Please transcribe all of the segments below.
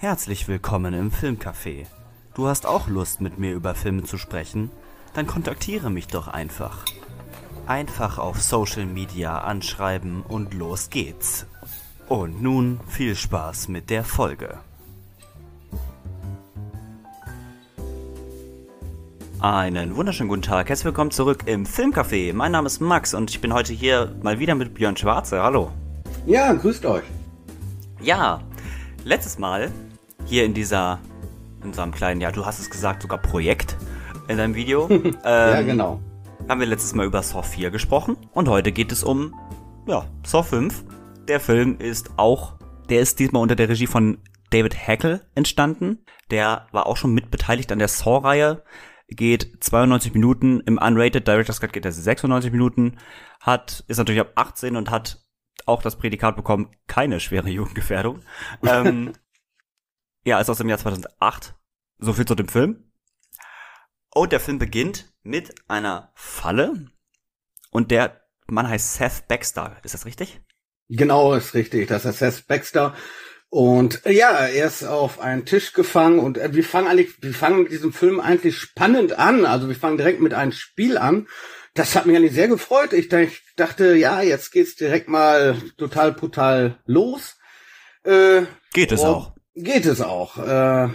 Herzlich willkommen im Filmcafé. Du hast auch Lust, mit mir über Filme zu sprechen? Dann kontaktiere mich doch einfach. Einfach auf Social Media anschreiben und los geht's. Und nun viel Spaß mit der Folge. Einen wunderschönen guten Tag, herzlich willkommen zurück im Filmcafé. Mein Name ist Max und ich bin heute hier mal wieder mit Björn Schwarze. Hallo. Ja, grüßt euch. Ja, letztes Mal hier in unserem kleinen, ja, du hast es gesagt, sogar Projekt in deinem Video. Ja, genau. Haben wir letztes Mal über Saw 4 gesprochen und heute geht es um, Saw 5. Der Film ist diesmal unter der Regie von David Hackel entstanden. Der war auch schon mitbeteiligt an der Saw-Reihe. Geht 92 Minuten, im Unrated Director's Cut geht er 96 Minuten, ist natürlich ab 18 und hat auch das Prädikat bekommen, keine schwere Jugendgefährdung. Ist aus dem Jahr 2008. So viel zu dem Film. Und der Film beginnt mit einer Falle. Und der Mann heißt Seth Baxter. Ist das richtig? Genau, ist richtig. Das ist Seth Baxter. Und er ist auf einen Tisch gefangen. Und wir fangen mit diesem Film eigentlich spannend an. Also wir fangen direkt mit einem Spiel an. Das hat mich eigentlich sehr gefreut. Ich dachte, jetzt geht's direkt mal total brutal los. Geht es auch. Geht es auch. Wir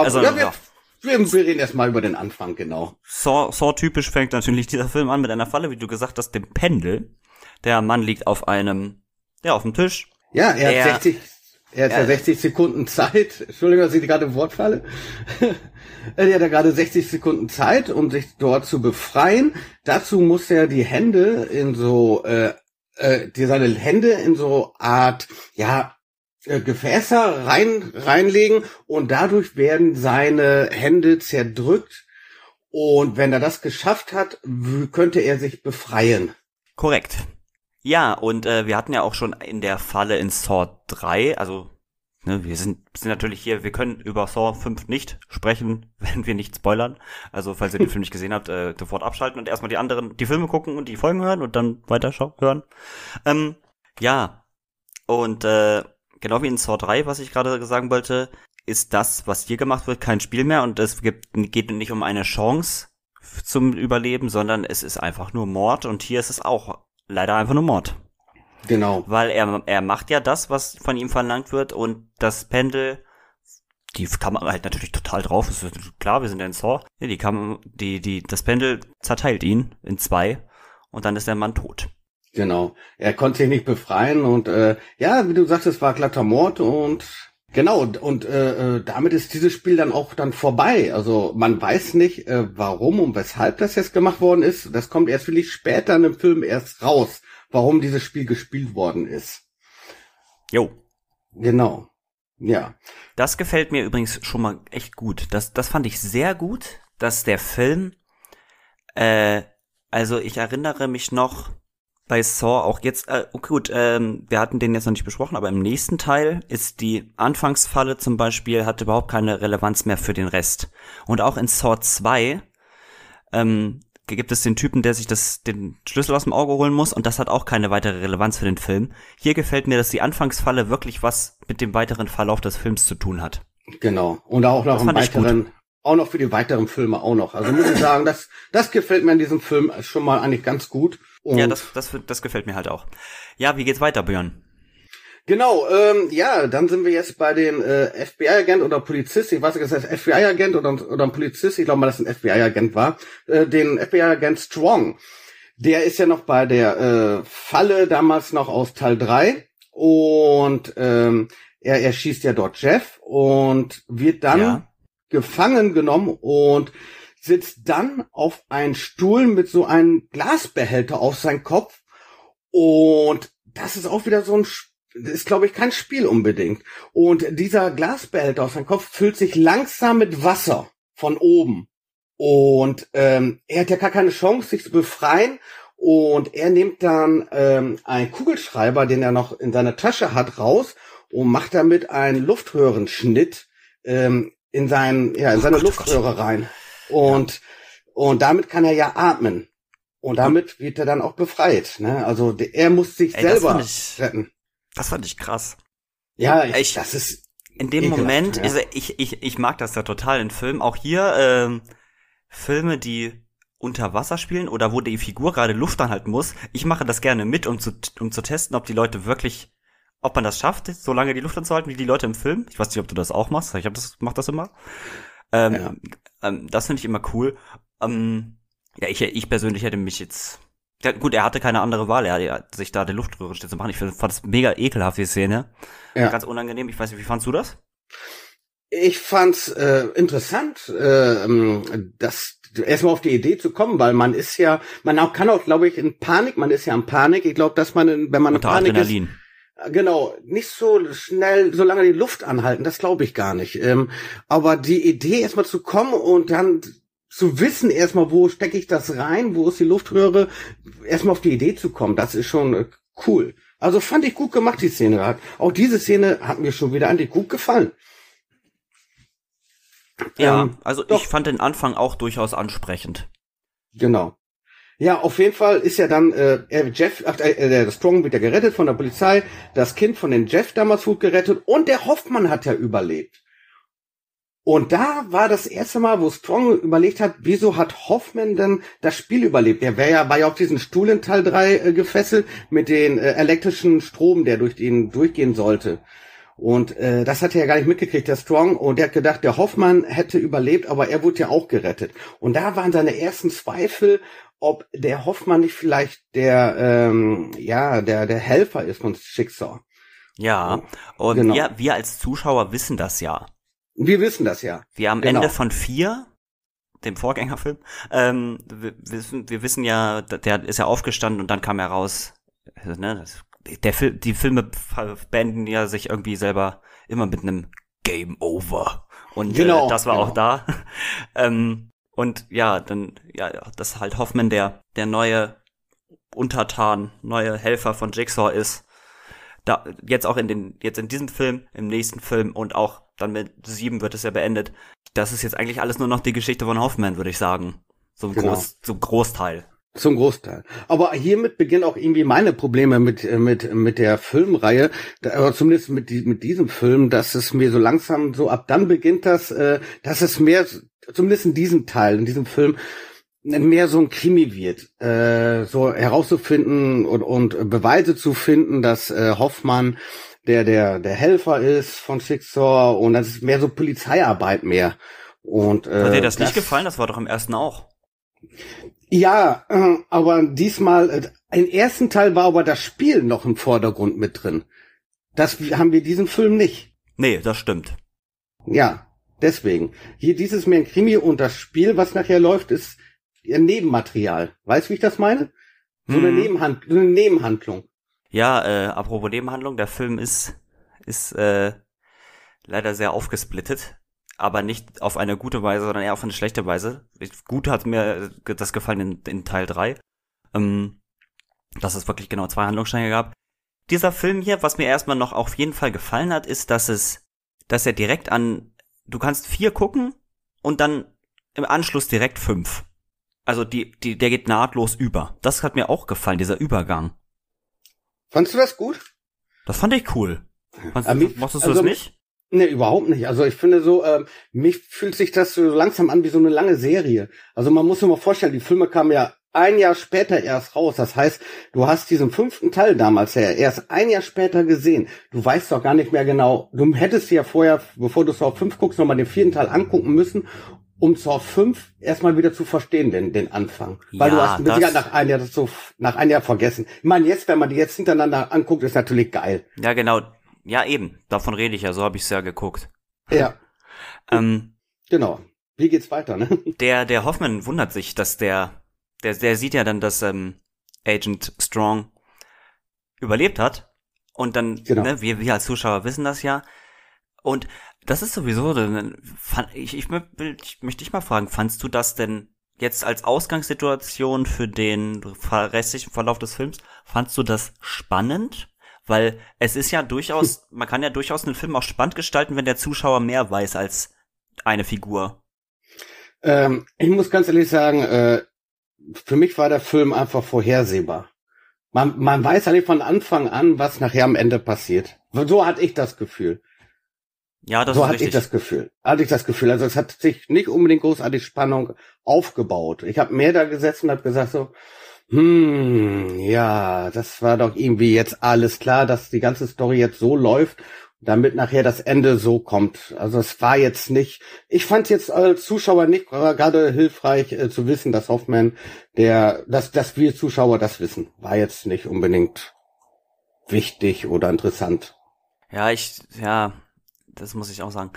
reden erstmal über den Anfang, genau. Saw-typisch fängt natürlich dieser Film an mit einer Falle, wie du gesagt hast, dem Pendel. Der Mann liegt auf dem Tisch. Ja, er hat 60 Sekunden Zeit. Entschuldigung, dass ich gerade im Wort falle. Er hat ja gerade 60 Sekunden Zeit, um sich dort zu befreien. Dazu muss er die Hände in seine Hände in so Art, Gefäße reinlegen und dadurch werden seine Hände zerdrückt und wenn er das geschafft hat, könnte er sich befreien. Korrekt. Ja, und wir hatten ja auch schon in der Falle in Saw 3, also wir sind natürlich hier, wir können über Saw 5 nicht sprechen, wenn wir nicht spoilern. Also falls ihr den Film nicht gesehen habt, sofort abschalten und erstmal die Filme gucken und die Folgen hören und dann weiter hören. Genau wie in Saw 3, was ich gerade sagen wollte, ist das, was hier gemacht wird, kein Spiel mehr und es geht nicht um eine Chance zum Überleben, sondern es ist einfach nur Mord und hier ist es auch leider einfach nur Mord. Genau. Weil er macht ja das, was von ihm verlangt wird und das Pendel, die Kamera halt natürlich total drauf, ist klar, wir sind ja in Saw, das Pendel zerteilt ihn in zwei und dann ist der Mann tot. Genau. Er konnte sich nicht befreien und wie du sagst, es war glatter Mord und genau und damit ist dieses Spiel dann auch vorbei. Also man weiß nicht, warum und weshalb das jetzt gemacht worden ist. Das kommt erst wirklich später in dem Film erst raus, warum dieses Spiel gespielt worden ist. Jo. Genau. Ja. Das gefällt mir übrigens schon mal echt gut. Das fand ich sehr gut, dass der Film ich erinnere mich noch bei Saw auch jetzt, wir hatten den jetzt noch nicht besprochen, aber im nächsten Teil ist die Anfangsfalle zum Beispiel, hat überhaupt keine Relevanz mehr für den Rest. Und auch in Saw 2 gibt es den Typen, der sich den Schlüssel aus dem Auge holen muss und das hat auch keine weitere Relevanz für den Film. Hier gefällt mir, dass die Anfangsfalle wirklich was mit dem weiteren Verlauf des Films zu tun hat. Genau. Und auch noch auch noch für die weiteren Filme auch noch. Also muss ich sagen, das gefällt mir in diesem Film schon mal eigentlich ganz gut. Und ja, das gefällt mir halt auch. Ja, wie geht's weiter, Björn? Genau, dann sind wir jetzt bei dem FBI-Agent oder Polizist, ich weiß nicht, ist das FBI-Agent oder ein Polizist, ich glaube mal, dass ein FBI-Agent war, den FBI-Agent Strong. Der ist ja noch bei der Falle damals noch aus Teil 3 und er schießt ja dort Jeff und wird dann gefangen genommen und sitzt dann auf einen Stuhl mit so einem Glasbehälter auf seinen Kopf und das ist auch wieder das ist, glaube ich, kein Spiel unbedingt. Und dieser Glasbehälter auf seinem Kopf füllt sich langsam mit Wasser von oben. Und er hat ja gar keine Chance, sich zu befreien. Und er nimmt dann einen Kugelschreiber, den er noch in seiner Tasche hat, raus und macht damit einen Luftröhrenschnitt in seine Luftröhre rein. Und damit kann er ja atmen. Und damit wird er dann auch befreit. Ne? Also er muss sich selber retten. Das fand ich krass. Ja, das ist in dem ekelhaft, Moment, ja. also ich mag das ja total in Filmen. Auch hier Filme, die unter Wasser spielen oder wo die Figur gerade Luft anhalten muss. Ich mache das gerne mit, um zu testen, ob die Leute wirklich, ob man das schafft, so lange die Luft anzuhalten wie die Leute im Film. Ich weiß nicht, ob du das auch machst. Mach das immer. Ja. Das finde ich immer cool. Ja, ich persönlich hätte mich jetzt. Ja, gut, er hatte keine andere Wahl, er hat sich da die Luftröhre zu machen. Ich fand das mega ekelhaft, die Szene. Ja. Ganz unangenehm. Ich weiß nicht, wie fandst du das? Ich fand's interessant, das erstmal auf die Idee zu kommen, weil man kann auch, glaube ich, in Panik, man ist ja in Panik. Ich glaube, dass man, wenn man in Panik Adrenalin. ist, genau, nicht so schnell, so lange die Luft anhalten, das glaube ich gar nicht. Aber die Idee erstmal zu kommen und dann zu wissen erstmal, wo stecke ich das rein, wo ist die Luftröhre, erstmal auf die Idee zu kommen, das ist schon cool. Also fand ich gut gemacht, die Szene. Auch diese Szene hat mir schon wieder eigentlich gut gefallen. Ja, also doch. ich fand den Anfang auch durchaus ansprechend. Genau. Ja, auf jeden Fall ist ja dann der Strong wird ja gerettet von der Polizei, das Kind von den Jeff damals wurde gerettet und der Hoffmann hat ja überlebt. Und da war das erste Mal, wo Strong überlegt hat, wieso hat Hoffman denn das Spiel überlebt? Der war ja auf diesen Stuhl in Teil 3 gefesselt mit den elektrischen Strom, der durch ihn durchgehen sollte. Und das hat er ja gar nicht mitgekriegt, der Strong. Und der hat gedacht, der Hoffmann hätte überlebt, aber er wurde ja auch gerettet. Und da waren seine ersten Zweifel, ob der Hoffmann nicht vielleicht der Helfer ist von Schicksal. Ja, und genau. wir als Zuschauer wissen das ja. Wir wissen das ja. Wir am Genau. Ende von 4, dem Vorgängerfilm, wir wissen ja, der ist ja aufgestanden und dann kam er raus, ne, die Filme beenden ja sich irgendwie selber immer mit einem Game Over. Und Genau, das war genau. auch da. Und ja, dann, ja, das halt Hoffman der neue Untertan, neue Helfer von Jigsaw ist. Da, jetzt in diesem Film, im nächsten Film und auch dann mit 7 wird es ja beendet. Das ist jetzt eigentlich alles nur noch die Geschichte von Hoffman, würde ich sagen. So ein Großteil. Zum Großteil. Aber hiermit beginnen auch irgendwie meine Probleme mit der Filmreihe, oder zumindest mit diesem Film, dass es mir so langsam so ab dann beginnt, dass es mehr, zumindest in diesem Teil, in diesem Film, mehr so ein Krimi wird, so herauszufinden und Beweise zu finden, dass Hoffmann der Helfer ist von Schicksal und das ist mehr so Polizeiarbeit mehr. Und hat dir das nicht gefallen? Das war doch im ersten auch. Ja, aber diesmal, im ersten Teil war aber das Spiel noch im Vordergrund mit drin. Das haben wir diesen Film nicht. Nee, das stimmt. Ja, deswegen. Hier dieses mehr ein Krimi und das Spiel, was nachher läuft, ist ein Nebenmaterial. Weißt du, wie ich das meine? So eine Nebenhandlung. Ja, apropos Nebenhandlung, der Film ist leider sehr aufgesplittet, aber nicht auf eine gute Weise, sondern eher auf eine schlechte Weise. Gut hat mir das gefallen in Teil 3, dass es wirklich genau 2 Handlungsstränge gab. Dieser Film hier, was mir erstmal noch auf jeden Fall gefallen hat, ist, dass er direkt du kannst 4 gucken und dann im Anschluss direkt 5. Also der geht nahtlos über. Das hat mir auch gefallen, dieser Übergang. Fandst du das gut? Das fand ich cool. Mochtest du also, das nicht? Nee, überhaupt nicht. Also ich finde so, mich fühlt sich das so langsam an wie so eine lange Serie. Also man muss sich mal vorstellen, die Filme kamen ja ein Jahr später erst raus. Das heißt, du hast diesen 5. Teil damals ja erst ein Jahr später gesehen. Du weißt doch gar nicht mehr genau. Du hättest ja vorher, bevor du Saw 5 guckst, nochmal den 4. Teil angucken müssen, um Saw 5 erstmal wieder zu verstehen, den Anfang. Weil du hast mit Sicherheit nach einem Jahr vergessen. Ich meine, jetzt, wenn man die jetzt hintereinander anguckt, ist natürlich geil. Ja, genau. Ja, eben. Davon rede ich ja. So habe ich es ja geguckt. Ja. Genau. Wie geht's weiter, ne? Der Hoffman wundert sich, dass der sieht ja dann, dass Agent Strong überlebt hat. Und dann, genau. Ne, wir als Zuschauer wissen das ja. Und das ist sowieso, ich möchte dich mal fragen, fandst du das denn jetzt als Ausgangssituation für den restlichen Verlauf des Films, fandst du das spannend? Weil es ist ja durchaus, man kann ja durchaus einen Film auch spannend gestalten, wenn der Zuschauer mehr weiß als eine Figur. Ich muss ganz ehrlich sagen, für mich war der Film einfach vorhersehbar. Man weiß eigentlich von Anfang an, was nachher am Ende passiert. So hatte ich das Gefühl. Ja, das So ist hatte richtig. ich das Gefühl. Also es hat sich nicht unbedingt großartig Spannung aufgebaut. Ich habe mehr da gesessen und habe gesagt so, ja, das war doch irgendwie jetzt alles klar, dass die ganze Story jetzt so läuft, damit nachher das Ende so kommt. Also es war jetzt nicht, ich fand jetzt als Zuschauer nicht gerade hilfreich zu wissen, dass Hoffman, dass wir Zuschauer das wissen, war jetzt nicht unbedingt wichtig oder interessant. Ja, das muss ich auch sagen.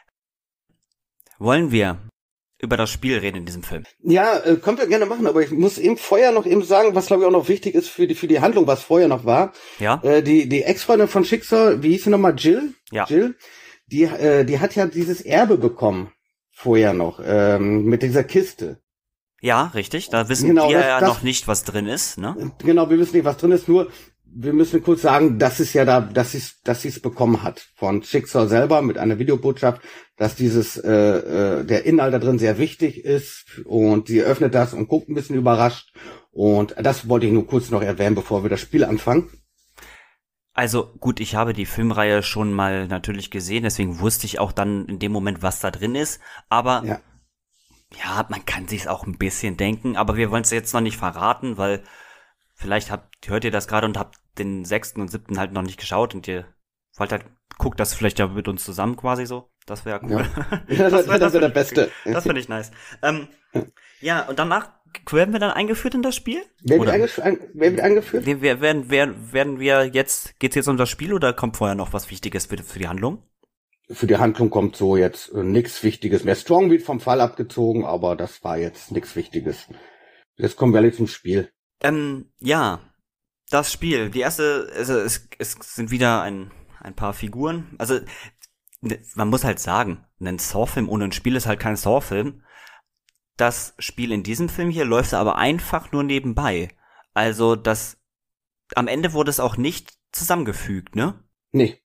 Wollen wir über das Spiel reden in diesem Film? Ja, können wir gerne machen, aber ich muss eben vorher noch eben sagen, was glaube ich auch noch wichtig ist für die Handlung, was vorher noch war. Ja? Die Ex-Freundin von Schicksal, wie hieß sie nochmal, Jill? Ja. Jill, die hat ja dieses Erbe bekommen, vorher noch, mit dieser Kiste. Ja, richtig. Da wissen Genau, wir das noch nicht, was drin ist, ne? Genau, wir wissen nicht, was drin ist, nur wir müssen kurz sagen, dass es ja dass sie es bekommen hat von Schicksal selber mit einer Videobotschaft, dass der Inhalt da drin sehr wichtig ist, und sie öffnet das und guckt ein bisschen überrascht, und das wollte ich nur kurz noch erwähnen, bevor wir das Spiel anfangen. Also gut, ich habe die Filmreihe schon mal natürlich gesehen, deswegen wusste ich auch dann in dem Moment, was da drin ist, aber ja, man kann sich's auch ein bisschen denken, aber wir wollen es jetzt noch nicht verraten, weil vielleicht hört ihr das gerade und habt den 6. und 7. halt noch nicht geschaut und ihr wollt halt, guckt das vielleicht ja mit uns zusammen quasi so. Das wäre cool. Ja. Das wäre der Beste. Das finde ich nice. Ja, und danach werden wir dann eingeführt in das Spiel? Wer wird eingeführt? Werden wir jetzt, geht's jetzt um das Spiel oder kommt vorher noch was Wichtiges für die Handlung? Für die Handlung kommt so jetzt nichts Wichtiges mehr. Strong wird vom Fall abgezogen, aber das war jetzt nichts Wichtiges. Jetzt kommen wir alle zum Spiel. Ja, das Spiel. Die erste, also es sind wieder ein paar Figuren. Also man muss halt sagen, ein Saw-Film ohne ein Spiel ist halt kein Saw-Film. Das Spiel in diesem Film hier läuft aber einfach nur nebenbei. Also am Ende wurde es auch nicht zusammengefügt, ne? Nee,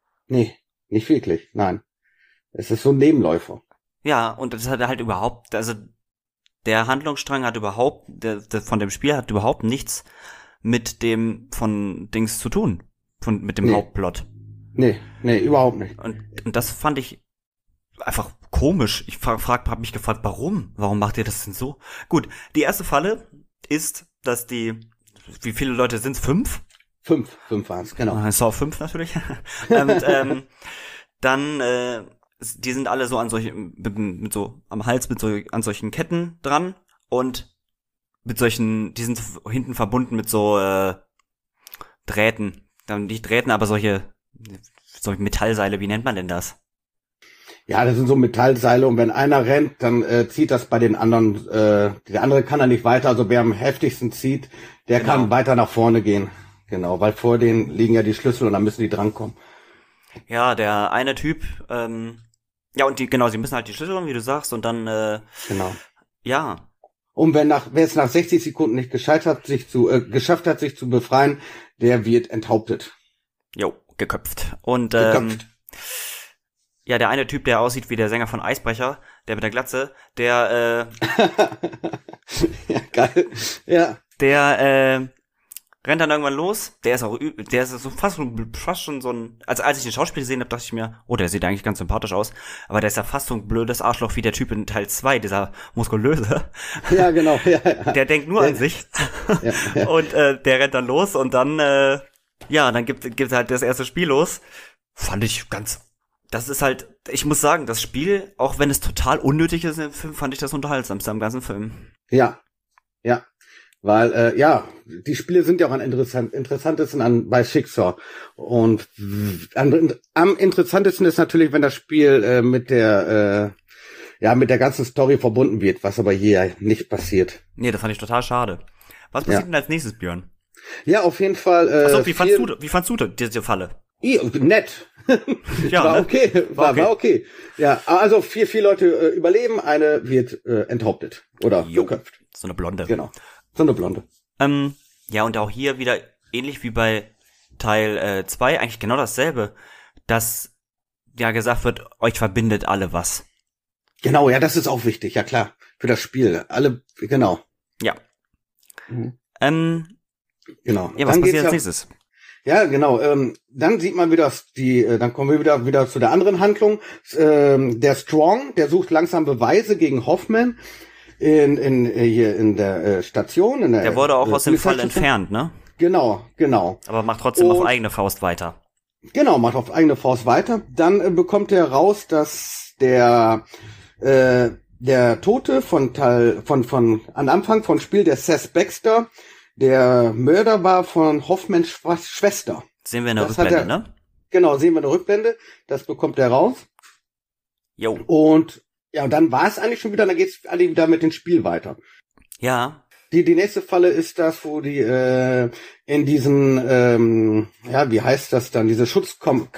nicht wirklich, nein. Es ist so ein Nebenläufer. Ja, und das hat halt überhaupt, also der Handlungsstrang hat von dem Spiel hat überhaupt nichts mit dem von Dings zu tun. Mit dem Hauptplot. Nee, überhaupt nicht. Und das fand ich einfach komisch. Ich hab mich gefragt, warum? Warum macht ihr das denn so? Gut, die erste Falle ist, dass wie viele Leute sind's? 5? 5 waren es, genau. Saw 5 natürlich. Und dann, die sind alle so an mit so am Hals an solchen Ketten dran und die sind hinten verbunden mit so Drähten. Dann nicht Drähten, aber solche Metallseile, wie nennt man denn das? Ja, das sind so Metallseile, und wenn einer rennt, dann zieht das bei den anderen, der andere kann da nicht weiter, also wer am heftigsten zieht, der kann weiter nach vorne gehen. Genau, weil vor denen liegen ja die Schlüssel und dann müssen die drankommen. Ja, der eine Typ, ja, und sie müssen halt die Schlüssel holen, wie du sagst, und dann, genau. Ja. Und wer es nach 60 Sekunden nicht geschafft hat, sich zu befreien, der wird enthauptet. Jo, geköpft. Und, ja, der eine Typ, der aussieht wie der Sänger von Eisbrecher, der mit der Glatze, der, ja, geil. Ja. Der, rennt dann irgendwann los. Der ist so fast schon so ein, also als ich den Schauspieler gesehen habe, dachte ich mir, oh, der sieht eigentlich ganz sympathisch aus, aber der ist ja fast so ein blödes Arschloch wie der Typ in Teil 2, dieser muskulöse. Ja, genau, ja. Der denkt nur an sich. Ja. Und der rennt dann los und dann, dann gibt halt das erste Spiel los. Das ist halt, ich muss sagen, das Spiel, auch wenn es total unnötig ist im Film, fand ich das unterhaltsamste am ganzen Film. Ja. Weil, die Spiele sind ja auch am interessantesten bei Schicksal. Und am interessantesten ist natürlich, wenn das Spiel mit der ganzen Story verbunden wird, was aber hier nicht passiert. Nee, das fand ich total schade. Was passiert denn als nächstes, Björn? Ja, auf jeden Fall. Achso, wie fandst du diese Falle? Nett. Ja, war okay. War okay. Ja, also 4 Leute überleben, eine wird enthauptet oder geköpft. So eine Blonde. Genau. So eine Blonde. Ja, und auch hier wieder ähnlich wie bei Teil 2, eigentlich genau dasselbe, dass ja gesagt wird, euch verbindet alle was. Genau, ja, das ist auch wichtig, ja klar, für das Spiel. Alle, genau. Ja. Genau. Ja, was passiert als nächstes? Ja, genau. Dann sieht man wieder dann kommen wir wieder zu der anderen Handlung. Der Strong, der sucht langsam Beweise gegen Hoffman hier in der Station. Der wurde auch aus dem Fall entfernt, ne? Genau. Aber macht trotzdem auf eigene Faust weiter. Genau, macht auf eigene Faust weiter. Dann bekommt er raus, dass der Tote von Anfang von Spiel, der Seth Baxter, der Mörder war von Hoffmans Schwester. Sehen wir in der Rückblende, ne? Genau, sehen wir in der Rückblende. Das bekommt er raus. Jo. Und ja, und dann war es eigentlich schon wieder, dann geht's eigentlich wieder mit dem Spiel weiter. Ja. Die nächste Falle ist das, wo die in diesen, wie heißt das dann, diese Schutzkammern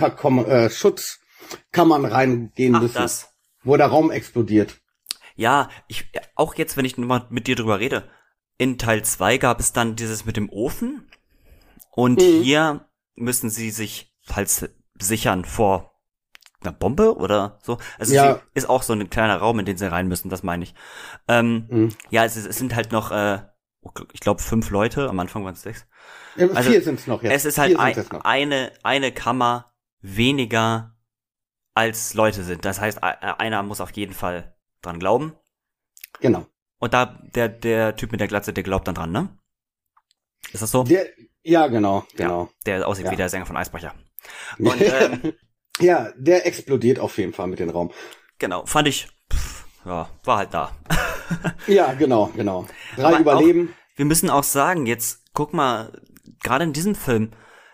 reingehen müssen. Das. Wo der Raum explodiert. Ja, auch jetzt, wenn ich mal mit dir drüber rede, in Teil 2 gab es dann dieses mit dem Ofen und hier müssen sie sich halt sichern vor einer Bombe oder so. Also ja. Ist auch so ein kleiner Raum, in den sie rein müssen, das meine ich. Ja, es sind halt noch, ich glaube 5 Leute, am Anfang waren es 6. Also 4 sind es noch jetzt. Es ist halt eine Kammer weniger als Leute sind. Das heißt, einer muss auf jeden Fall dran glauben. Genau. Und da, der Typ mit der Glatze, der glaubt dann dran, ne? Ist das so? Ja, genau. Ja, der aussieht wie der Sänger von Eisbrecher. Und, ja, der explodiert auf jeden Fall mit dem Raum. Genau, fand ich, war halt da. Ja, genau. 3 aber überleben. Auch, wir müssen auch sagen, jetzt, guck mal, gerade in diesem Film,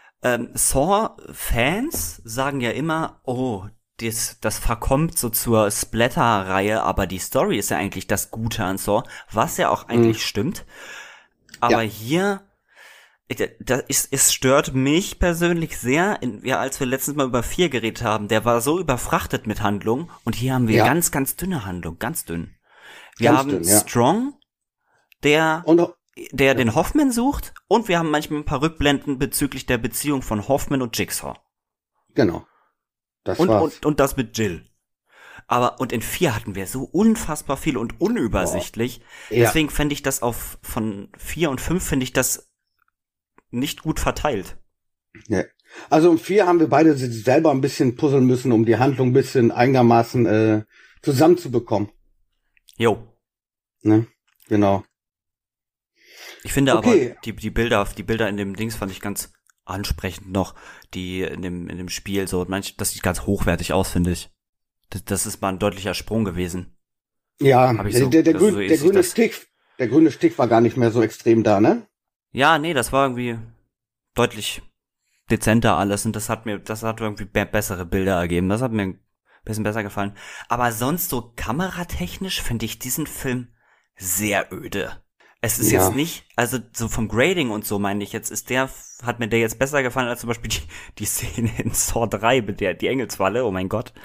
Saw-Fans sagen ja immer, oh, das verkommt so zur Splatter-Reihe, aber die Story ist ja eigentlich das Gute an Saw, was ja auch eigentlich stimmt. Aber hier, es stört mich persönlich sehr, als wir letztens mal über 4 geredet haben, der war so überfrachtet mit Handlung und hier haben wir ganz, ganz dünne Handlung, ganz dünn. Wir haben Strong, der den Hoffman sucht und wir haben manchmal ein paar Rückblenden bezüglich der Beziehung von Hoffman und Jigsaw. Genau. Und das mit Jill. Und in 4 hatten wir so unfassbar viel und unübersichtlich. Ja. Deswegen fände ich das von 4 und 5 finde ich das nicht gut verteilt. Ja. Also in 4 haben wir beide selber ein bisschen puzzeln müssen, um die Handlung ein bisschen einigermaßen zusammenzubekommen. Jo. Ne? Genau. Ich finde aber, die Bilder in dem Dings fand ich ganz ansprechend noch, die in dem Spiel so, das sieht ganz hochwertig aus, finde ich. Das ist mal ein deutlicher Sprung gewesen. Ja, der grüne Stich war gar nicht mehr so extrem da, ne? Ja, nee, das war irgendwie deutlich dezenter alles und das hat irgendwie bessere Bilder ergeben. Das hat mir ein bisschen besser gefallen. Aber sonst so kameratechnisch finde ich diesen Film sehr öde. Es ist jetzt nicht, also so vom Grading und so meine ich jetzt, hat mir der jetzt besser gefallen als zum Beispiel die Szene in Saw 3 mit die Engelsfalle, oh mein Gott.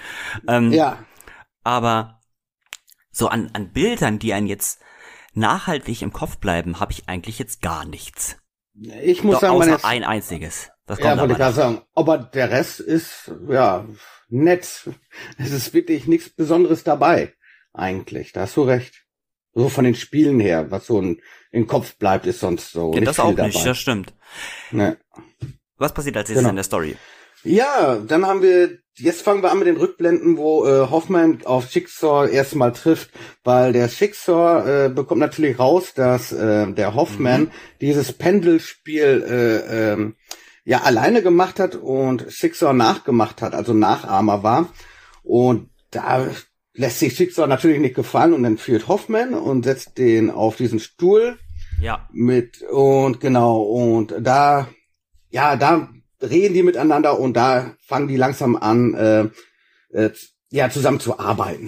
Aber so an Bildern, die einen jetzt nachhaltig im Kopf bleiben, habe ich eigentlich jetzt gar nichts. Ich muss sagen, außer ein einziges. Das kommt wollte ich gerade sagen. Aber der Rest ist, nett. Es ist wirklich nichts Besonderes dabei, eigentlich. Da hast du recht. So von den Spielen her, was so im Kopf bleibt, ist sonst so nicht das viel auch dabei. Nicht, das stimmt. Ne. Was passiert als nächstes in der Story? Ja, dann jetzt fangen wir an mit den Rückblenden, wo Hoffman auf Jigsaw erstmal trifft, weil der Jigsaw bekommt natürlich raus, dass der Hoffman dieses Pendelspiel alleine gemacht hat und Jigsaw nachgemacht hat, also Nachahmer war. Und da lässt sich Jigsaw natürlich nicht gefallen und dann führt Hoffman und setzt den auf diesen Stuhl. Ja. Und da reden die miteinander und da fangen die langsam an, zusammen zu arbeiten.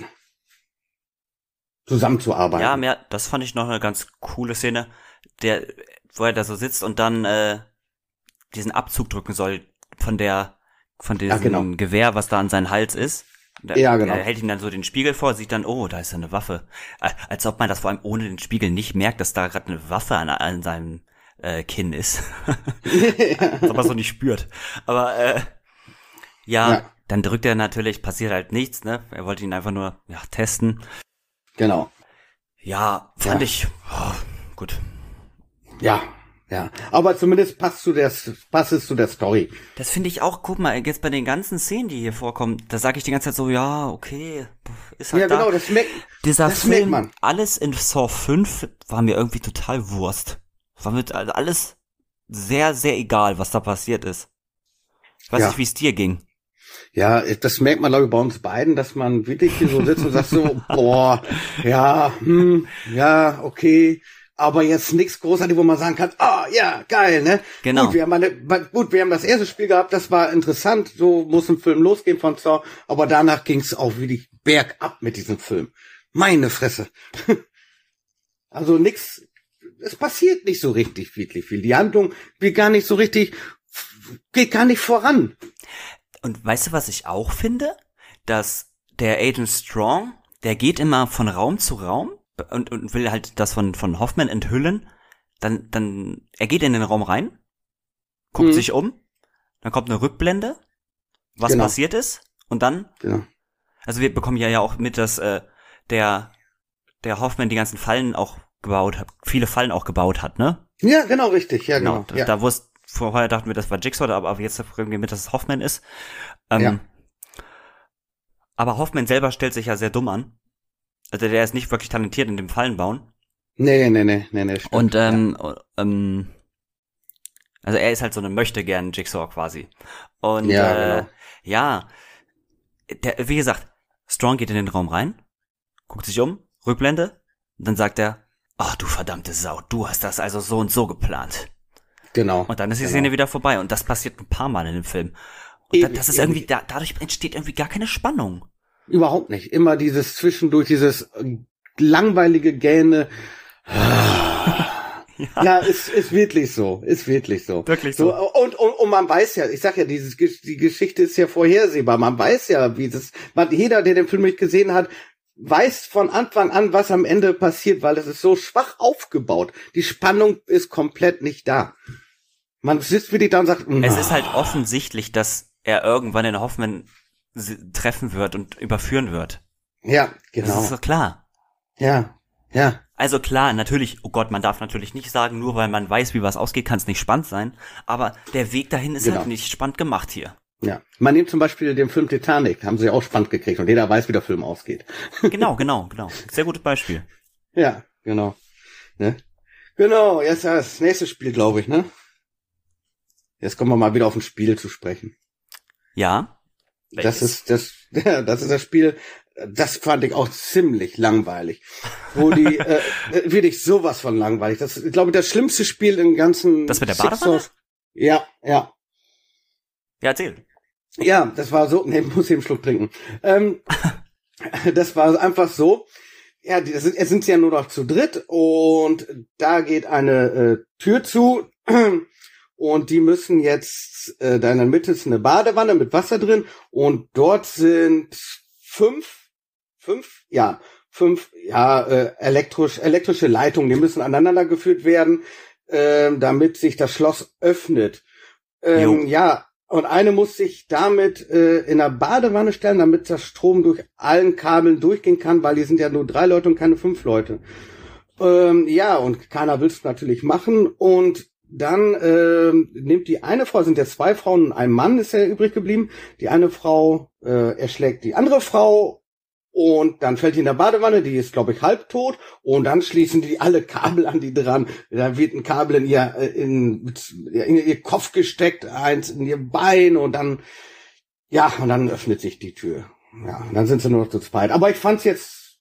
Ja, das fand ich noch eine ganz coole Szene, wo er da so sitzt und dann diesen Abzug drücken soll von diesem Gewehr, was da an seinem Hals ist. Er hält ihm dann so den Spiegel vor, sieht dann, oh, da ist ja eine Waffe. Als ob man das vor allem ohne den Spiegel nicht merkt, dass da gerade eine Waffe an seinem Kinn ist. Als ob man so nicht spürt. Aber dann drückt er natürlich, passiert halt nichts, ne? Er wollte ihn einfach nur testen. Genau. Ja, fand ich gut. Ja, Ja, aber zumindest passt es zu der Story. Das finde ich auch, guck mal, jetzt bei den ganzen Szenen, die hier vorkommen, da sage ich die ganze Zeit so, ja, okay, ist halt ja, da. genau, Dieser das Film, merkt man. alles in Saw 5 war mir irgendwie total Wurst. War mir also alles sehr, sehr egal, was da passiert ist. Ich weiß nicht, wie es dir ging. Ja, das merkt man, glaube ich, bei uns beiden, dass man wirklich hier so sitzt und sagt so, boah, ja, ja, okay, aber jetzt nichts Großartiges, wo man sagen kann, ja, geil, ne? Genau. Gut, wir haben das erste Spiel gehabt, das war interessant, so muss ein Film losgehen von Saw, aber danach ging es auch wirklich bergab mit diesem Film. Meine Fresse. Also nix, es passiert nicht so richtig wirklich viel. Die Handlung geht gar nicht voran. Und weißt du, was ich auch finde? Dass der Agent Strong, der geht immer von Raum zu Raum und will halt das von Hoffman enthüllen. Dann, er geht in den Raum rein, guckt sich um, dann kommt eine Rückblende, was passiert ist, und dann, also wir bekommen ja auch mit, dass der Hoffman die ganzen Fallen auch gebaut hat, viele Fallen auch gebaut hat, ne? Ja, genau, richtig, ja, genau. Da wusste, vorher dachten wir, das war Jigsaw, aber jetzt bringen wir mit, dass es Hoffman ist. Aber Hoffman selber stellt sich ja sehr dumm an. Also der ist nicht wirklich talentiert in dem Fallenbauen. Nee, stimmt. Und also er ist halt so eine möchte-gern Jigsaw quasi. Und genau. wie gesagt, Strong geht in den Raum rein, guckt sich um, Rückblende, und dann sagt er, du verdammte Sau, du hast das also so und so geplant. Genau. Und dann ist die Szene wieder vorbei. Und das passiert ein paar Mal in dem Film. Und das ist irgendwie, dadurch entsteht irgendwie gar keine Spannung. Überhaupt nicht. Immer dieses zwischendurch, dieses langweilige Gähne. Ja, ist wirklich so. Ist wirklich so. Wirklich so. Und man weiß ja, ich sag ja, die Geschichte ist ja vorhersehbar. Man weiß ja, jeder, der den Film nicht gesehen hat, weiß von Anfang an, was am Ende passiert, weil es ist so schwach aufgebaut. Die Spannung ist komplett nicht da. Man sitzt wirklich da und sagt, es ist halt offensichtlich, dass er irgendwann den Hoffman treffen wird und überführen wird. Ja, genau. Das ist doch klar. Ja. Also klar, natürlich, oh Gott, man darf natürlich nicht sagen, nur weil man weiß, wie was ausgeht, kann es nicht spannend sein. Aber der Weg dahin ist halt nicht spannend gemacht hier. Ja, man nimmt zum Beispiel den Film Titanic, haben sie auch spannend gekriegt und jeder weiß, wie der Film ausgeht. Genau. Sehr gutes Beispiel. Ja, genau. Ne? Genau, jetzt das nächste Spiel, glaube ich, ne? Jetzt kommen wir mal wieder auf ein Spiel zu sprechen. Ja. Das ist das Spiel, das fand ich auch ziemlich langweilig. Wo die, wirklich sowas von langweilig. Das ist, glaube ich, das schlimmste Spiel im ganzen... Das mit der Badewanne? Ja. Ja, erzähl. Ja, das war so, muss ich einen Schluck trinken. Das war einfach so, ja, es sind ja nur noch zu dritt und da geht eine Tür zu und die müssen jetzt, da in der Mitte ist eine Badewanne mit Wasser drin und dort sind fünf elektrische Leitungen, die müssen aneinander geführt werden, damit sich das Schloss öffnet. Und eine muss sich damit in der Badewanne stellen, damit das Strom durch allen Kabeln durchgehen kann, weil die sind ja nur 3 Leute und keine 5 Leute. Und keiner will es natürlich machen. Und dann nimmt die eine Frau, sind ja 2 Frauen und ein Mann ist ja übrig geblieben. Die eine Frau erschlägt die andere Frau und dann fällt die in der Badewanne, die ist, glaube ich, halbtot und dann schließen die alle Kabel an die dran. Da wird ein Kabel in ihr Kopf gesteckt, eins in ihr Bein und dann öffnet sich die Tür. Ja, und dann sind sie nur noch zu zweit. Aber ich fand's jetzt,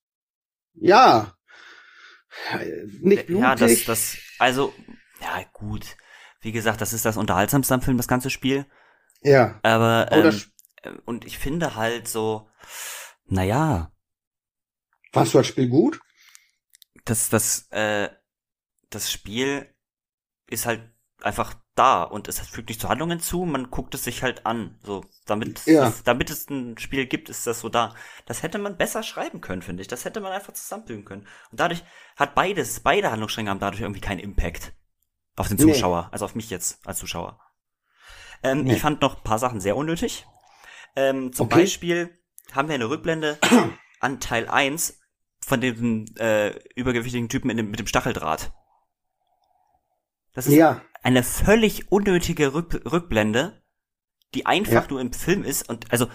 nicht blutig. Ja, gut. Wie gesagt, das ist das Unterhaltsamste am Film, das ganze Spiel. Ja. Aber, und ich finde halt so, naja. Fandst du das Spiel gut? Das Spiel ist halt einfach da und es fügt nicht zu Handlungen zu, man guckt es sich halt an. So, damit es ein Spiel gibt, ist das so da. Das hätte man besser schreiben können, finde ich. Das hätte man einfach zusammenfügen können. Und dadurch hat beide Handlungsstränge haben dadurch irgendwie keinen Impact auf den Zuschauer, also auf mich jetzt als Zuschauer. Ich fand noch ein paar Sachen sehr unnötig. Zum Beispiel haben wir eine Rückblende an Teil 1 von dem übergewichtigen Typen mit dem Stacheldraht. Das ist eine völlig unnötige Rückblende, die einfach nur im Film ist. Und also,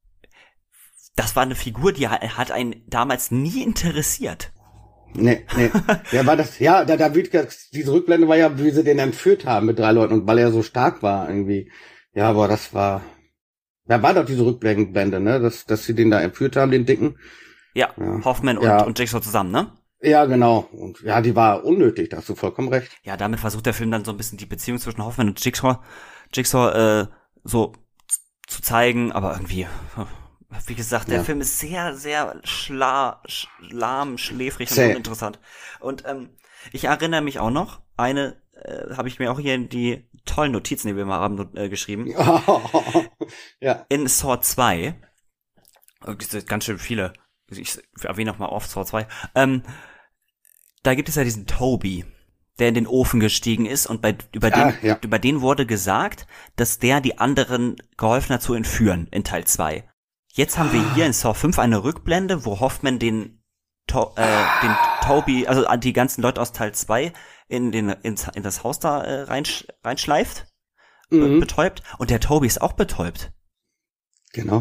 das war eine Figur, die hat einen damals nie interessiert. Nee. Ja, war das, da wird, diese Rückblende war ja, wie sie den entführt haben mit 3 Leuten und weil er so stark war irgendwie. Ja, aber da war doch diese Rückblende, ne, dass sie den da entführt haben, den Dicken. Ja. Hoffman und Jigsaw zusammen, ne? Ja, genau. Und ja, die war unnötig, da hast du vollkommen recht. Ja, damit versucht der Film dann so ein bisschen die Beziehung zwischen Hoffman und Jigsaw so zu zeigen, aber irgendwie, wie gesagt, der Film ist sehr, sehr lahm, schläfrig und uninteressant. Und ich erinnere mich auch noch, habe ich mir auch hier in die tollen Notizen, die wir mal haben, geschrieben. Ja. In Saw 2, das sind ganz schön viele, ich erwähne noch mal oft Saw 2, da gibt es ja diesen Toby, der in den Ofen gestiegen ist und über den wurde gesagt, dass der die anderen geholfen hat zu entführen in Teil 2. Jetzt haben wir hier in Saw 5 eine Rückblende, wo Hoffman den Toby, also die ganzen Leute aus Teil 2 in das Haus da reinschleift, betäubt, und der Toby ist auch betäubt. Genau.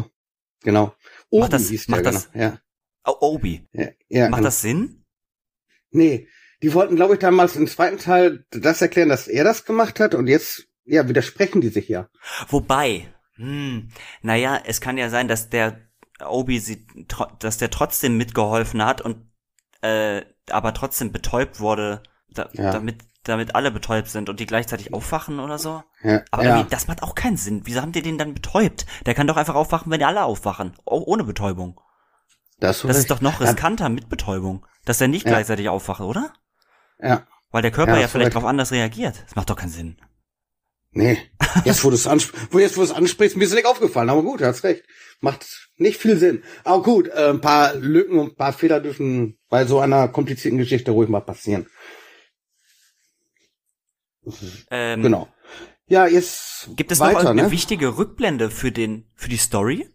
Obi hieß der, genau. Ja. Oh, Obi. Ja, macht das Sinn? Nee, die wollten, glaube ich, damals im zweiten Teil das erklären, dass er das gemacht hat und jetzt, widersprechen die sich ja. Wobei, naja, es kann ja sein, dass der Obi dass der trotzdem mitgeholfen hat und aber trotzdem betäubt wurde, damit alle betäubt sind und die gleichzeitig aufwachen oder so. Ja, aber irgendwie, das macht auch keinen Sinn. Wieso haben die den dann betäubt? Der kann doch einfach aufwachen, wenn die alle aufwachen, auch ohne Betäubung. Das ist doch noch riskanter mit Betäubung, dass er nicht gleichzeitig aufwacht, oder? Ja. Weil der Körper ja vielleicht drauf anders reagiert. Das macht doch keinen Sinn. Nee. Jetzt, wo du es ansprichst, mir ist nicht aufgefallen. Aber gut, du hast recht. Macht nicht viel Sinn. Aber gut, ein paar Lücken und ein paar Fehler dürfen bei so einer komplizierten Geschichte ruhig mal passieren. Genau. Ja, jetzt gibt es noch eine wichtige Rückblende für die Story?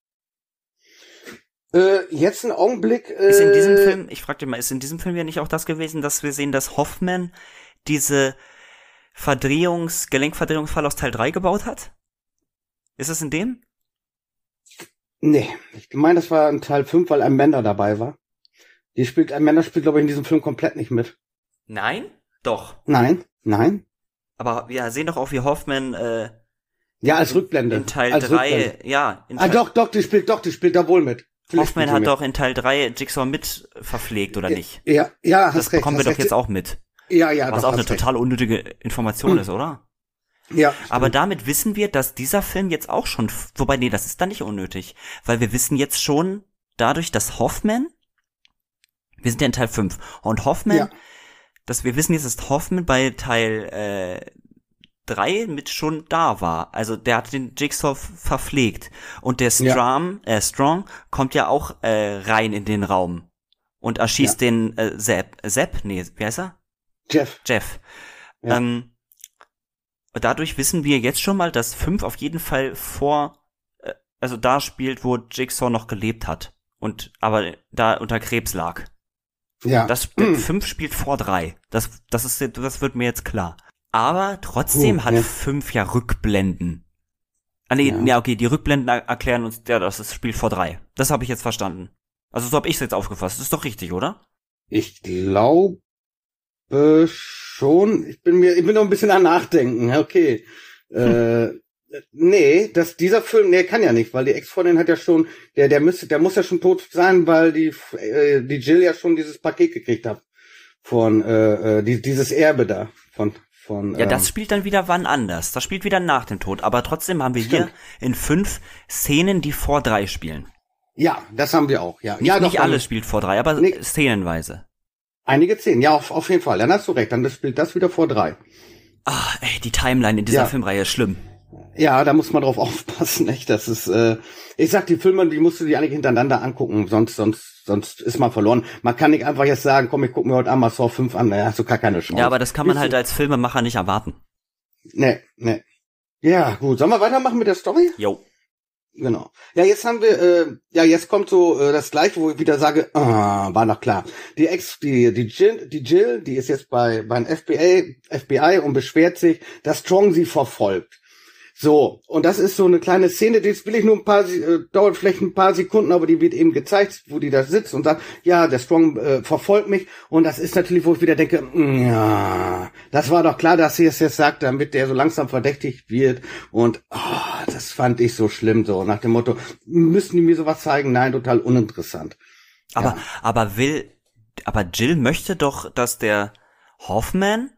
Jetzt ein Augenblick. Ist in diesem Film, ich frag dich mal, ist in diesem Film ja nicht auch das gewesen, dass wir sehen, dass Hoffman diese Gelenkverdrehungsfall aus Teil 3 gebaut hat? Ist es in dem? Nee, ich meine, das war in Teil 5, weil Amanda dabei war. Amanda spielt, glaube ich, in diesem Film komplett nicht mit. Nein? Doch. Nein. Aber wir sehen doch auch, wie Hoffman als Rückblende. In Teil 3, Doch, die spielt da wohl mit. Hoffman hat doch in Teil 3 Jigsaw mit verpflegt, oder nicht? Ja, hast das recht. Das bekommen wir doch jetzt auch mit. Ja, was auch eine total unnötige Information ist, oder? Ja. Aber damit wissen wir, dass dieser Film jetzt auch schon, wobei, nee, das ist dann nicht unnötig, weil wir wissen jetzt schon, dadurch, dass Hoffman, wir sind ja in Teil 5, und Hoffman, wir wissen jetzt, dass Hoffman bei Teil 3 mit schon da war. Also der hat den Jigsaw verpflegt. Und der Strong kommt ja auch rein in den Raum und erschießt den Sepp? Nee, wie heißt er? Jeff. Ja. Dadurch wissen wir jetzt schon mal, dass 5 auf jeden Fall also da spielt, wo Jigsaw noch gelebt hat. Aber da unter Krebs lag. Ja. 5 spielt vor 3. Das wird mir jetzt klar. Aber trotzdem hat 5 ja Rückblenden. Okay, die Rückblenden erklären uns, das spielt vor 3. Das habe ich jetzt verstanden. Also so habe ich es jetzt aufgefasst. Das ist doch richtig, oder? Ich glaube schon. Ich bin noch ein bisschen am Nachdenken. Okay. Nee, dieser Film, kann ja nicht, weil die Ex-Freundin hat ja schon, der muss ja schon tot sein, weil die Jill ja schon dieses Paket gekriegt hat von dieses Erbe da von das spielt dann wieder wann anders. Das spielt wieder nach dem Tod. Aber trotzdem haben wir hier in 5 Szenen, die vor 3 spielen. Ja, das haben wir auch, ja. Nicht alles spielt vor 3, aber szenenweise. Einige Szenen, ja, auf jeden Fall. Dann hast du recht, dann spielt das wieder vor 3. Die Timeline in dieser Filmreihe ist schlimm. Ja, da muss man drauf aufpassen, echt. Das ist, ich sag, die Filme, die musst du dir eigentlich hintereinander angucken, sonst ist man verloren. Man kann nicht einfach jetzt sagen, komm, ich guck mir heute einmal Saw 5 an, da hast du gar keine Chance. Ja, aber das kann man halt als Filmemacher nicht erwarten. Nee. Ja, gut. Sollen wir weitermachen mit der Story? Jo. Genau. Ja, jetzt haben wir, jetzt kommt so das Gleiche, wo ich wieder sage, war noch klar. Die Jill, die ist jetzt beim FBI und beschwert sich, dass Strong sie verfolgt. So, und das ist so eine kleine Szene, die will ich nur dauert vielleicht ein paar Sekunden, aber die wird eben gezeigt, wo die da sitzt und sagt, ja, der Strong verfolgt mich. Und das ist natürlich, wo ich wieder denke, ja, das war doch klar, dass sie es jetzt sagt, damit der so langsam verdächtig wird. Und das fand ich so schlimm, so nach dem Motto, müssen die mir sowas zeigen? Nein, total uninteressant. Aber Jill möchte doch, dass der Hoffman,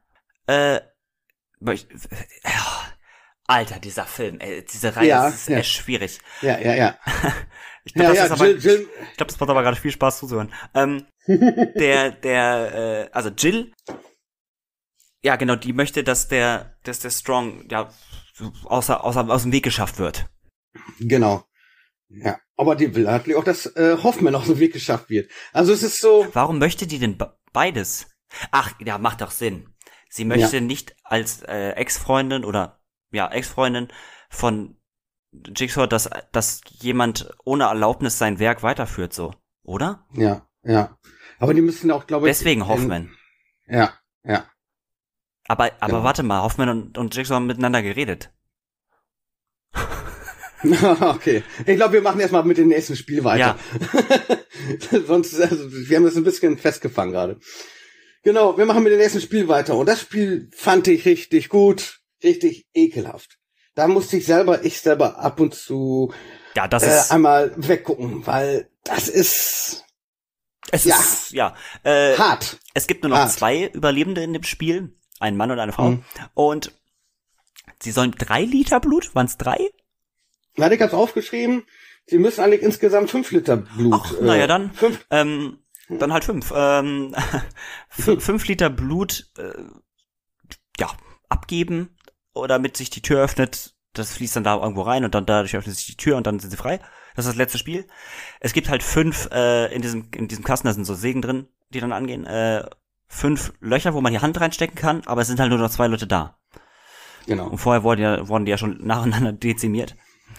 Alter, dieser Film, diese Reihe ist echt schwierig. Ja. Ich glaube, Jill. Das macht aber gerade viel Spaß zuzuhören. Also Jill, ja genau, die möchte, dass der Strong, ja, aus dem Weg geschafft wird. Genau. Ja, aber die will natürlich auch, dass Hoffman aus dem Weg geschafft wird. Also es ist so. Warum möchte die denn beides? Ach, ja, macht doch Sinn. Sie möchte nicht als Ex-Freundin von Jigsaw, dass jemand ohne Erlaubnis sein Werk weiterführt, so, oder? Ja. Aber die müssen auch, glaube ich. Deswegen Hoffman. Ja. Aber Genau. warte mal, Hoffman und Jigsaw haben miteinander geredet. Okay. Ich glaube, wir machen erstmal mit dem nächsten Spiel weiter. Ja. Sonst, wir haben das ein bisschen festgefangen gerade. Genau, wir machen mit dem nächsten Spiel weiter. Und das Spiel fand ich richtig gut. Richtig ekelhaft. Da musste ich selber ab und zu einmal weggucken, weil das ist hart. Es gibt nur noch 2 Überlebende in dem Spiel, ein Mann und eine Frau. Und sie sollen 3 Liter Blut, waren es 3? Hatte ich ganz aufgeschrieben, sie müssen eigentlich insgesamt 5 Liter Blut. Ach, naja, dann 5. Dann halt 5. 5 Liter Blut abgeben, oder damit sich die Tür öffnet, das fließt dann da irgendwo rein und dann dadurch öffnet sich die Tür und dann sind sie frei. Das ist das letzte Spiel. Es gibt halt 5 in diesem Kasten, da sind so Sägen drin, die dann angehen. 5 Löcher, wo man die Hand reinstecken kann, aber es sind halt nur noch 2 Leute da. Genau. Und vorher wurden die ja schon nacheinander dezimiert.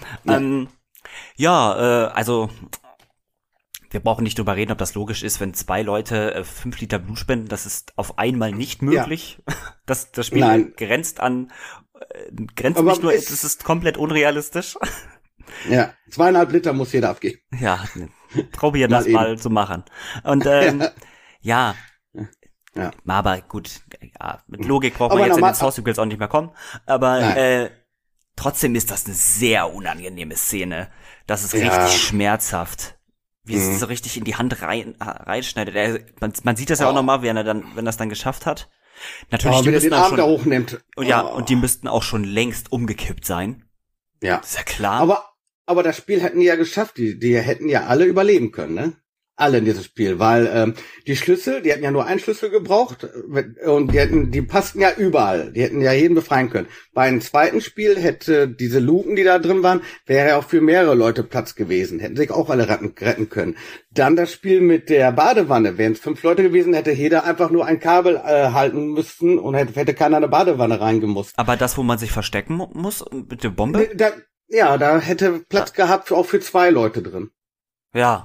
Ja. Also wir brauchen nicht drüber reden, ob das logisch ist, wenn 2 Leute 5 Liter Blut spenden. Das ist auf einmal nicht möglich. Ja. Das Spiel grenzt nicht nur, es ist komplett unrealistisch. Ja, 2,5 Liter muss jeder abgeben. Ja, probier das mal zu machen. Und ja. Aber gut, mit Logik braucht man jetzt in den Source Sequels auch nicht mehr kommen. Aber trotzdem ist das eine sehr unangenehme Szene. Das ist richtig schmerzhaft. Wie es so richtig in die Hand reinschneidet. Man sieht das ja auch nochmal, wenn das dann geschafft hat. Natürlich, wenn er den Arm da hochnimmt. Und die müssten auch schon längst umgekippt sein. Ja. Das ist ja klar. Aber das Spiel hätten die ja geschafft. Die hätten ja alle überleben können, ne? Alle in diesem Spiel, weil die Schlüssel, die hätten ja nur einen Schlüssel gebraucht und die passten ja überall. Die hätten ja jeden befreien können. Bei einem zweiten Spiel hätte diese Luken, die da drin waren, wäre ja auch für mehrere Leute Platz gewesen. Hätten sich auch alle retten können. Dann das Spiel mit der Badewanne. Wären es 5 Leute gewesen, hätte jeder einfach nur ein Kabel halten müssen und hätte keiner eine Badewanne reingemusst. Aber das, wo man sich verstecken muss mit der Bombe? Da hätte Platz gehabt auch für 2 Leute drin. Ja,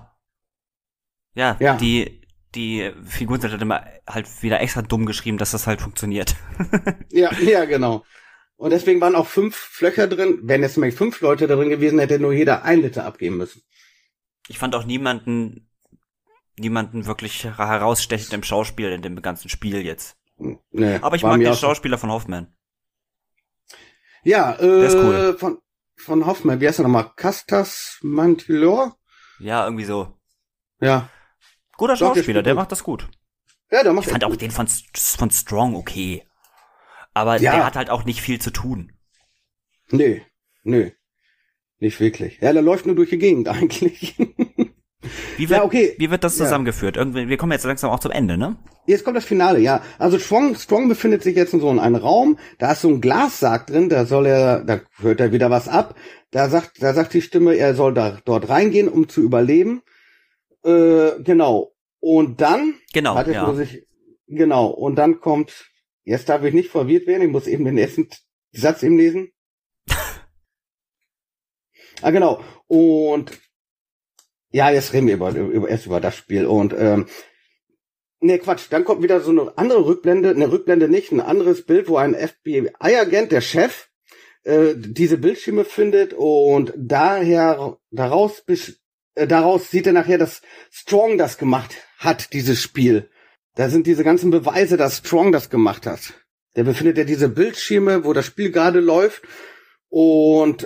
die Figuren sind halt immer halt wieder extra dumm geschrieben, dass das halt funktioniert. ja, genau. Und deswegen waren auch 5 Löcher drin. Wenn jetzt mal 5 Leute drin gewesen, hätte nur jeder 1 Liter abgeben müssen. Ich fand auch niemanden wirklich herausstechend im Schauspiel in dem ganzen Spiel jetzt. Nee, aber ich mag den Schauspieler von Hoffman. Ja, der ist cool. Von Hoffman, wie heißt er nochmal? Castas Mantilor? Ja, irgendwie so. Ja. Guter Schauspieler, der macht das gut. Ja, der macht Ich fand auch den von Strong okay. Aber der hat halt auch nicht viel zu tun. Nee. Nicht wirklich. Ja, der läuft nur durch die Gegend eigentlich. Wie wird das zusammengeführt? Wir kommen jetzt langsam auch zum Ende, ne? Jetzt kommt das Finale, ja. Also Strong befindet sich jetzt in so einem Raum, da ist so ein Glassarg drin, da hört er wieder was ab. Da sagt die Stimme, er soll dort reingehen, um zu überleben. Genau. Und dann und dann kommt, jetzt darf ich nicht verwirrt werden, ich muss eben den ersten Satz eben lesen. Ah, genau. Und ja, jetzt reden wir erst über das Spiel. Und nee, Quatsch, dann kommt wieder so eine andere Rückblende, eine Rückblende nicht, ein anderes Bild, wo ein FBI-Agent, der Chef, diese Bildschirme findet und daraus sieht er nachher, dass Strong das gemacht hat, dieses Spiel. Da sind diese ganzen Beweise, dass Strong das gemacht hat. Der befindet ja diese Bildschirme, wo das Spiel gerade läuft und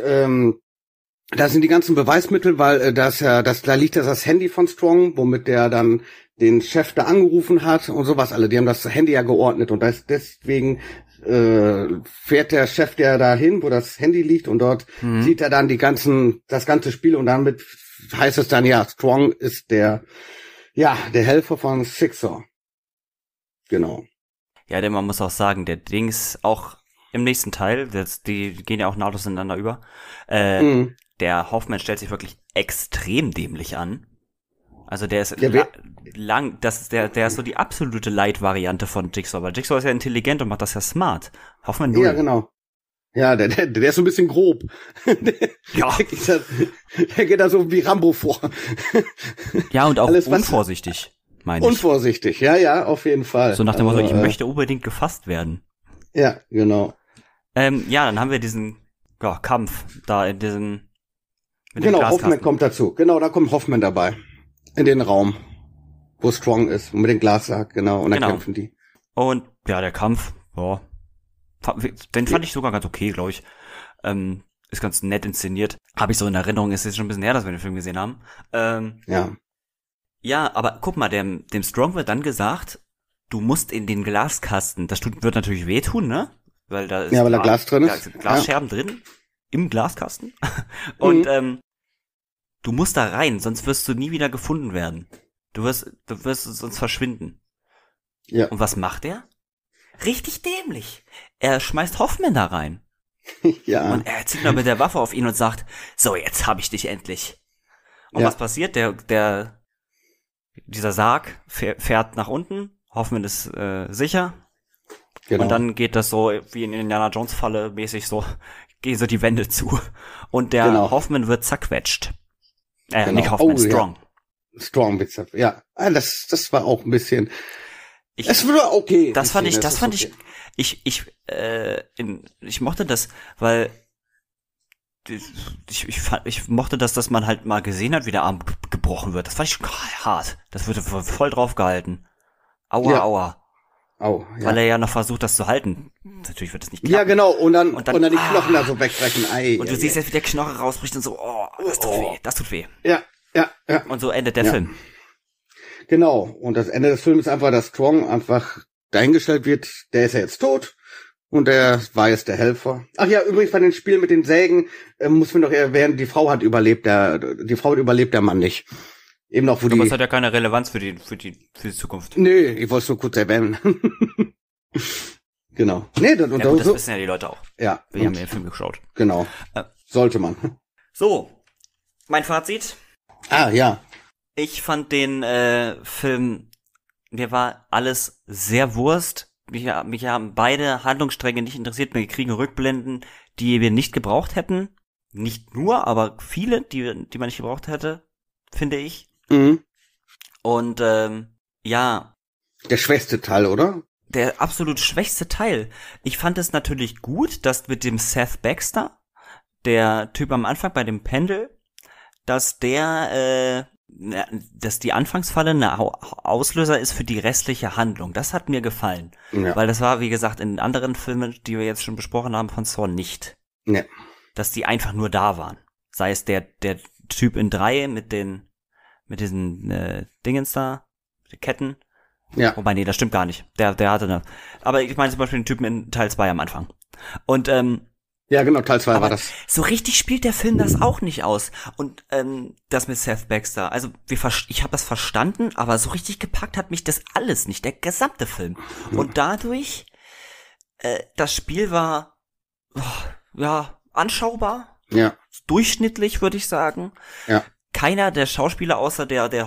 da sind die ganzen Beweismittel, weil da liegt das Handy von Strong, womit der dann den Chef da angerufen hat und sowas alle. Die haben das Handy ja geordnet und deswegen fährt der Chef ja dahin, wo das Handy liegt und dort sieht er dann das ganze Spiel und damit heißt es dann, ja, Strong ist der Helfer von Sixer. Genau. Ja, denn man muss auch sagen, der Dings auch im nächsten Teil, die gehen ja auch nahtlos ineinander über, der Hoffman stellt sich wirklich extrem dämlich an. Also der ist der ist so die absolute Light-Variante von Jigsaw, weil Jigsaw ist ja intelligent und macht das ja smart. Hoffman null. Ja, genau. Ja, der ist so ein bisschen grob. Ja. Der geht da so wie Rambo vor. Ja, und auch unvorsichtig, meine ich. Unvorsichtig, ja, auf jeden Fall. So nach dem Motto, ich möchte unbedingt gefasst werden. Ja, genau. Ja, dann haben wir diesen Kampf da in diesem Genau, Hoffman kommt dazu. Genau, da kommt Hoffman dabei. In den Raum, wo Strong ist. Und mit dem Glassack, genau. Und dann kämpfen die. Und ja, der Kampf, den fand ich sogar ganz okay, glaube ich. Ist ganz nett inszeniert. Habe ich so in Erinnerung, ist jetzt schon ein bisschen her, dass wir den Film gesehen haben. Ja. Ja, aber guck mal, dem Strong wird dann gesagt, du musst in den Glaskasten. Das wird natürlich wehtun, ne? Weil da ist weil da Glas drin ist. Glasscherben drin. Im Glaskasten. Und du musst da rein, sonst wirst du nie wieder gefunden werden. Du wirst sonst verschwinden. Ja. Und was macht er? Richtig dämlich. Er schmeißt Hoffman da rein. Ja. Und er zieht noch mit der Waffe auf ihn und sagt, so, jetzt hab ich dich endlich. Und was passiert? Dieser Sarg fährt nach unten. Hoffman ist sicher. Genau. Und dann geht das so wie in Indiana Jones Falle mäßig so, gehen so die Wände zu. Und der Hoffman wird zerquetscht. Nicht Hoffman, Strong. Ja. Strong wird zerquetscht, ja. Das war auch ein bisschen, es war okay. Das fand ich mochte das, weil ich mochte das, dass man halt mal gesehen hat, wie der Arm gebrochen wird. Das fand ich hart. Das wurde voll drauf gehalten. Aua. Au, ja. Weil er ja noch versucht, das zu halten. Natürlich wird es nicht klappen. Ja, genau. Und dann die Knochen da so wegbrechen. Und du siehst jetzt, wie der Knochen rausbricht und so, das tut weh. Ja. Und so endet der Film. Genau. Und das Ende des Films ist einfach, dass Strong einfach dahingestellt wird. Der ist ja jetzt tot. Und der war jetzt der Helfer. Ach ja, übrigens bei den Spielen mit den Sägen muss man doch erwähnen, die Frau hat überlebt, der Mann nicht. Eben noch, aber es hat ja keine Relevanz für die Zukunft. Nee, ich wollte es nur kurz erwähnen. Genau. Nee, das wissen ja die Leute auch. Ja. Wir haben ja den Film geschaut. Genau. Sollte man. So, mein Fazit. Ja. Ich fand den Film, mir war alles sehr Wurst. Mich haben beide Handlungsstränge nicht interessiert. Wir kriegen Rückblenden, die wir nicht gebraucht hätten. Nicht nur, aber viele, die man nicht gebraucht hätte, finde ich. Mhm. Und ja. Der schwächste Teil, oder? Der absolut schwächste Teil. Ich fand es natürlich gut, dass mit dem Seth Baxter, der Typ am Anfang bei dem Pendel, dass die Anfangsfalle eine Auslöser ist für die restliche Handlung. Das hat mir gefallen. Ja. Weil das war, wie gesagt, in anderen Filmen, die wir jetzt schon besprochen haben, von Saw nicht. Ja. Dass die einfach nur da waren. Sei es der Typ in 3 mit diesen Dingens da, die Ketten. Ja. Wobei, nee, das stimmt gar nicht. Der hatte eine. Aber ich meine zum Beispiel den Typen in Teil 2 am Anfang. Und ja, genau, Teil 2 war das. So richtig spielt der Film das auch nicht aus. Und das mit Seth Baxter, also ich habe das verstanden, aber so richtig gepackt hat mich das alles nicht, der gesamte Film. Und dadurch, das Spiel war anschaubar. Ja. Durchschnittlich, würde ich sagen. Ja. Keiner der Schauspieler außer der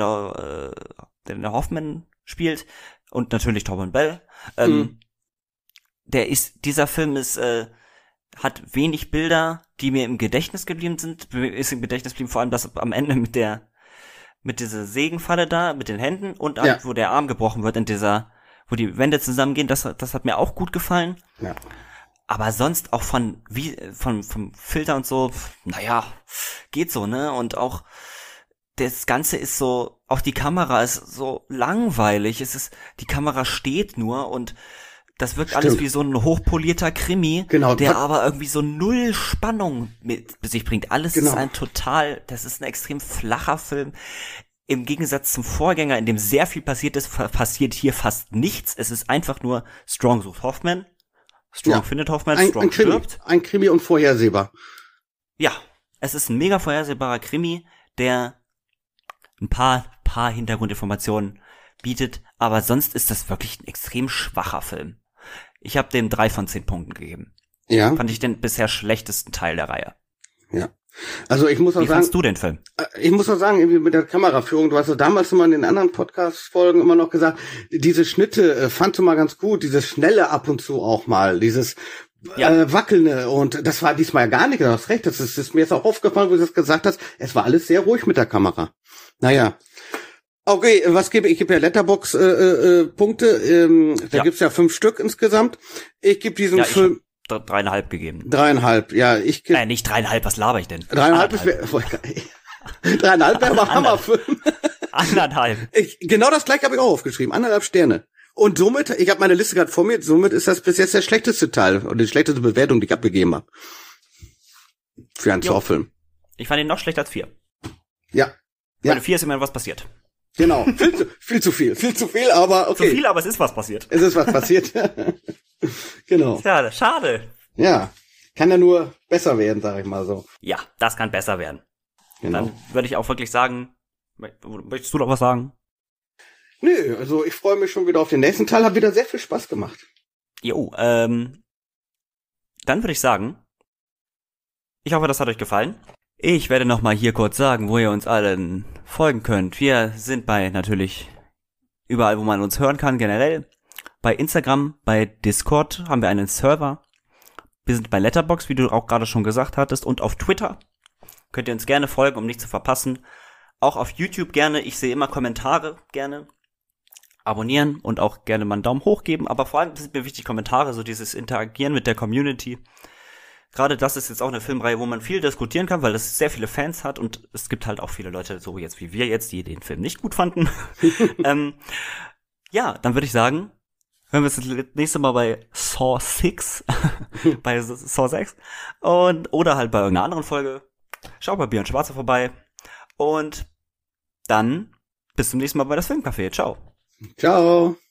Hoffman spielt und natürlich Tobin Bell. Dieser Film ist hat wenig Bilder, die mir im Gedächtnis geblieben sind. Mir ist im Gedächtnis geblieben vor allem das am Ende mit dieser Sägenfalle da, mit den Händen und wo der Arm gebrochen wird wo die Wände zusammengehen. Das hat mir auch gut gefallen. Ja. Aber sonst auch vom Filter und so, naja, geht so, ne? Und auch das Ganze ist so, auch die Kamera ist so langweilig. Die Kamera steht nur und das wirkt alles wie so ein hochpolierter Krimi, der aber irgendwie so null Spannung mit sich bringt. Alles ist das ist ein extrem flacher Film. Im Gegensatz zum Vorgänger, in dem sehr viel passiert ist, passiert hier fast nichts. Es ist einfach nur Strong sucht Hoffman, Strong findet Hoffman, Strong stirbt. Ein Krimi und vorhersehbar. Ja, es ist ein mega vorhersehbarer Krimi, der ein paar Hintergrundinformationen bietet, aber sonst ist das wirklich ein extrem schwacher Film. Ich habe dem 3 von 10 Punkten gegeben. Ja. Fand ich den bisher schlechtesten Teil der Reihe. Ja. Also ich muss auch sagen. Wie fandst du den Film? Ich muss auch sagen, irgendwie mit der Kameraführung, du hast ja damals immer in den anderen Podcast-Folgen immer noch gesagt, diese Schnitte fandst du mal ganz gut, dieses Schnelle ab und zu auch mal, dieses Wackelnde, und das war diesmal gar nicht, du hast recht, das ist mir jetzt auch aufgefallen, wo du das gesagt hast, es war alles sehr ruhig mit der Kamera. Naja. Okay, was gebe ich? Ich gebe ja Letterbox Punkte. Da gibt's ja 5 Stück insgesamt. Ich gebe diesem Film 3,5 gegeben. 3,5, ja. Ich gebe nicht 3,5, was laber ich denn? 3,5 wäre 3,5 wäre aber Hammerfilm. 1,5. Genau das gleiche habe ich auch aufgeschrieben. 1,5 Sterne. Und somit, ich habe meine Liste gerade vor mir, somit ist das bis jetzt der schlechteste Teil und die schlechteste Bewertung, die ich abgegeben habe. Für einen Saw-Film. Ich fand ihn noch schlechter als 4. Ja. Bei 4 ist immerhin was passiert. Genau, viel zu viel, aber okay. Zu viel, aber es ist was passiert. Es ist was passiert. Genau. Ja, schade. Ja, kann ja nur besser werden, sag ich mal so. Ja, das kann besser werden. Genau. Dann würde ich auch wirklich sagen, möchtest du noch was sagen? Nö, also ich freue mich schon wieder auf den nächsten Teil, hat wieder sehr viel Spaß gemacht. Jo, dann würde ich sagen, ich hoffe, das hat euch gefallen. Ich werde noch mal hier kurz sagen, wo ihr uns allen folgen könnt. Wir sind natürlich überall, wo man uns hören kann, generell. Bei Instagram, bei Discord haben wir einen Server. Wir sind bei Letterboxd, wie du auch gerade schon gesagt hattest, und auf Twitter. Könnt ihr uns gerne folgen, um nichts zu verpassen. Auch auf YouTube gerne. Ich sehe immer Kommentare gerne. Abonnieren und auch gerne mal einen Daumen hoch geben. Aber vor allem sind mir wichtig Kommentare, so dieses Interagieren mit der Community. Gerade das ist jetzt auch eine Filmreihe, wo man viel diskutieren kann, weil es sehr viele Fans hat und es gibt halt auch viele Leute, so jetzt wie wir jetzt, die den Film nicht gut fanden. Ja, dann würde ich sagen, hören wir uns das nächste Mal bei Saw 6, bei Saw 6 oder halt bei irgendeiner anderen Folge. Schaut bei Bier und Schwarze vorbei und dann bis zum nächsten Mal bei das Filmcafé. Ciao. Ciao.